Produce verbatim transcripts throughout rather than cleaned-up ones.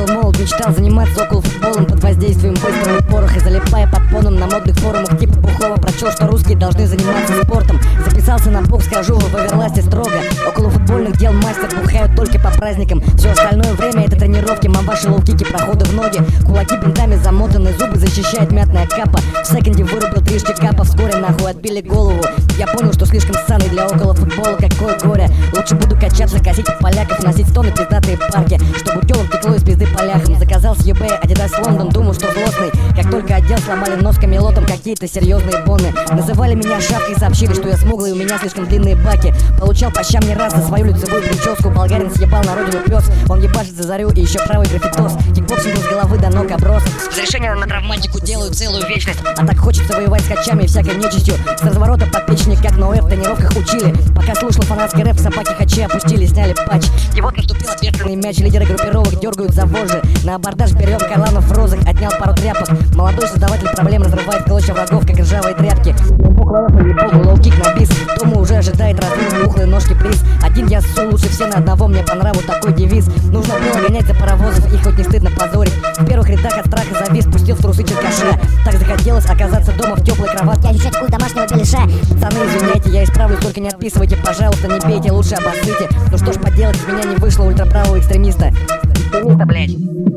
был молод, мечтал заниматься около футболом под воздействием быстрого пороха, залипая под поном на модных форумах типа Бухова. Прочел, что русские должны заниматься спортом. Записался на бокс, хожу в Эверласте строго. Около футбольных дел мастер, бухают только по праздникам. Все остальное время это тренировки, мамбаши, лоу-кики, проходы в ноги. Кулаки бинтами замотаны, зубы защищает мятная капа. В секонде вырубил три штикапа, вскоре нахуй отбили голову. Я понял, что слишком ссаный для около футбола, какое горе. Лучше буду качаться, косить поляков, носить стоны пиздатые парки, чтобы телом текло из пизды поляхам. Заказал с eBay Adidas Лондон, думал, что злостный. Как только одел, сломали нос камелотом какие-то серьезные боны. Называли меня шапкой, сообщили, что я смуглый, у меня слишком длинные баки. Получал по щам не раз за свою лицевую прическу. Болгарин съебал на родину пес, он ебашит за зарю и еще правый графитос. Кикбоксинг с головы до ног оброс. Разрешение на травматику делаю целую вечность. А так хочется воевать с хачами и всякой нечистью. С разворота под печени, как на ОФ в тренировках учили. Пока слушал фанатский рэп, собаки хачи опустили, сняли патч. И вот наступил ответственный мяч, лидеры группировок дергают за вожжи. На абордаж берем Карланов в розах, отнял пару тряпок. Молодой создаватель проблем разрывает клочья врагов, как ржавые тряпки. Лоу-кик на бис, Тому уже ожидает раздвинуть пухлые ножки приз. Один я ссу, лучше все на одного, мне по нраву такой девиз. Нужно было гонять за паровозов, и хоть не стыдно позорить. В первых рядах от страха завис, пустил в трусы черкаша. Так захотелось оказаться дома в теплой кроватке, ощущать вкус домашнего беляша. Пацаны, извиняйте, я исправлюсь, только не отписывайте, пожалуйста, не пейте, лучше обоссыте. Ну что ж поделать, из меня не вышло ультраправого экстремиста. Экстремиста, блядь.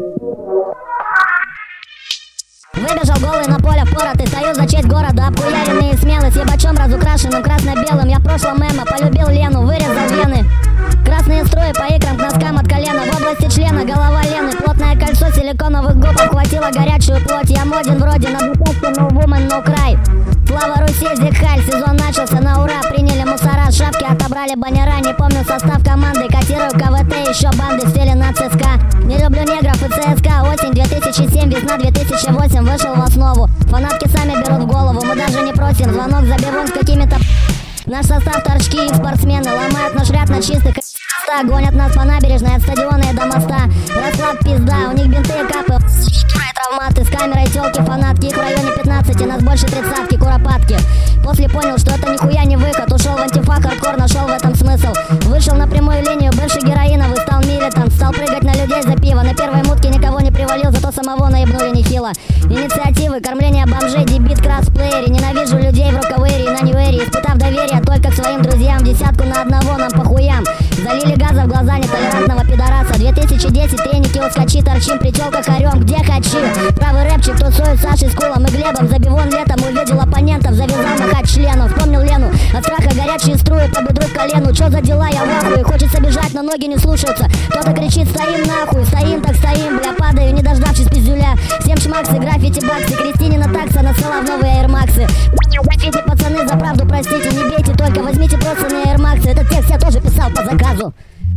Выбежал голый на поле впоротый, стою за честь города, обхуяренный и смелый, с ебачом разукрашенным красно-белым. Я в прошлом эмо, полюбил Лену, вырезал вены. Красные струи по икрам к носкам от колена. В области члена голова Лены, плотное кольцо силиконовых губ обхватило горячую плоть. Я моден вроде на бутылке no woman, no cry. Слава Руси, Зигхаль, сезон начался на ура. Приняли мусора, шапки отобрали баннера. Не помню состав команды, котирую КВТ, еще банды сели на ЦСКА. Не люблю негров и ЦСКА. Осень две тысячи семь, весна две тысячи восемь, вышел в основу. Фанатки сами берут в голову, мы даже не просим. Звонок забивон с какими-то... Наш состав торчки и спортсмены ломают наш ряд на чистых. Гонят нас по набережной от стадиона и до моста. Расклад пизда, у них бинты и капы. Травматы с камерой, телки, фанатки. Их в районе пятнадцати, нас больше тридцатки, куропатки. После понял, что это нихуя не выход. Ушел в антифа, хардкор, нашел в этом смысл. Вышел на прямую линию, бывший героиновый, стал милитант. Стал прыгать на людей за пиво. На первой мутке никого не привалил, зато самого наебнули нехило. Инициативы, кормление бомжей, дебит, красплеери. Ненавижу людей в рукавере и на ньюэре. Испытав доверие только к своим друзьям, десятку на одного нам по хуям. Залили газа в глаза нетолерантного пидораса. две тысячи десять, треники, ускочи, торчим, при челках орем, где хочу. Правый рэпчик тусует Сашей, с Кулом и Глебом. Забивон летом увидел оппонентов, завязал махать членом. Вспомнил Лену, от страха горячие струи по бедру к колену. Чё за дела, я в ахуе, хочется бежать, но ноги не слушаются. Кто-то кричит, стоим нахуй, стоим так стоим, бля, падаю, не дождавшись пиздюля. Всем шмаксы, граффити, баксы, Кристинина такса, нацела в новые аэрмаксы. Эти пацаны за правду, простите, не бейте, только возьмите просто на аэрмаксы. Этот текст я тоже писал по заказу.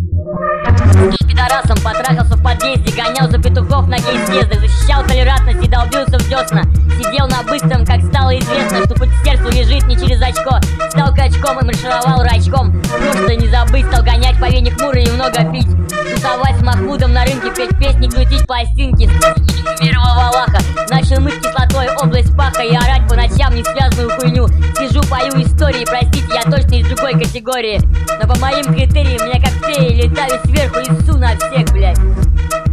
С пидорасом потрахался в подъезде, гонял за петухов на гей-съездах, защищал толерантность и долбился в десна. Сидел на быстром, как стало известно, что путь к сердцу лежит не через очко. Стал качком и маршировал рачком. Просто не забыть, стал гонять по вене хмуро и много пить. Тусовать с Махмудом на рынке, петь песни, крутить пластинки. Верного Валаха, начал мыть кислотой область паха и орать по ночам несвязную хуйню. Сижу, пою истории, простите, я точно из другой категории. Но по моим критериям, меня как феи, летаю сверху и ссу на всех, блядь.